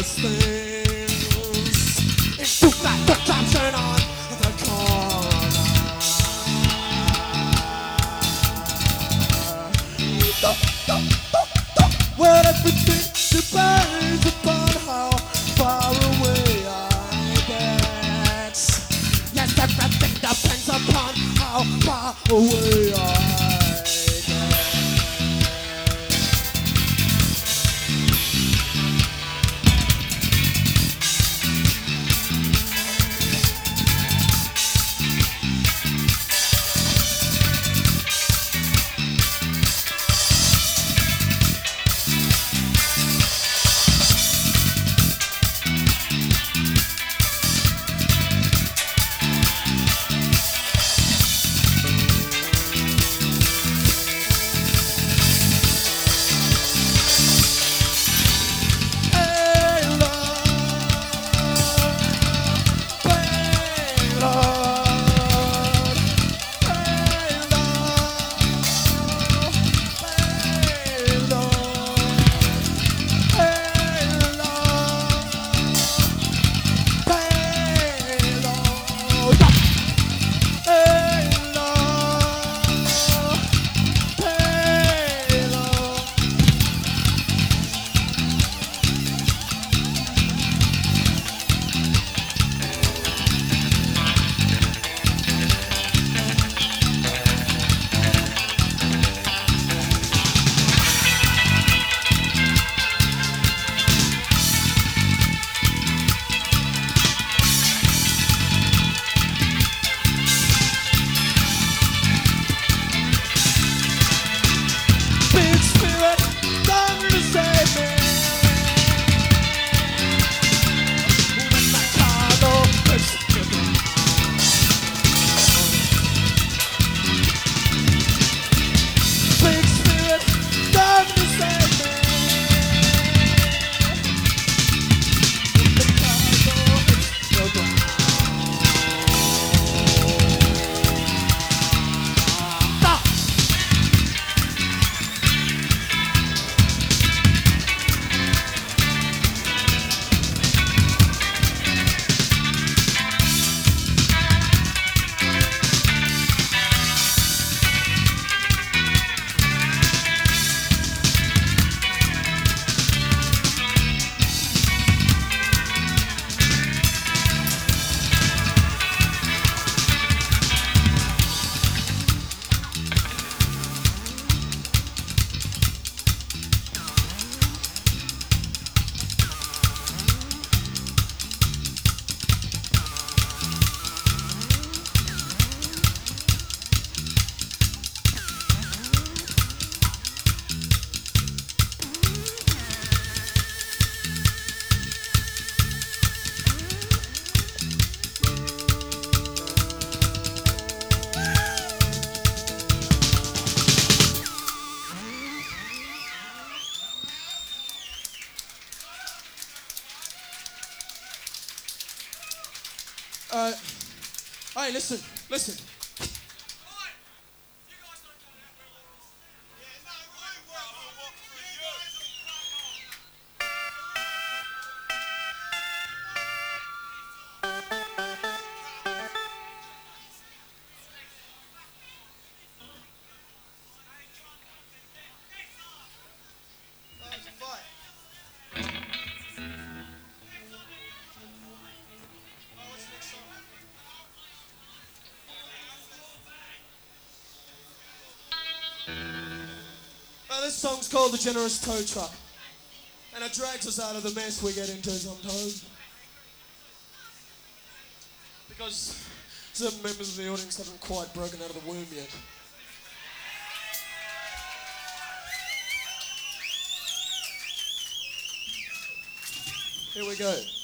those things. If you got the top turn on the corner, well, everything depends upon how far away I get. Yes, everything depends upon how far away I get. Big spirit, come to save me. When my cargo hits the ground. Big spirit, come to save me. When the cargo hits the ground. Hey, listen. This song's called The Generous Tow Truck, and it drags us out of the mess we get into sometimes. Because certain members of the audience haven't quite broken out of the womb yet. Here we go.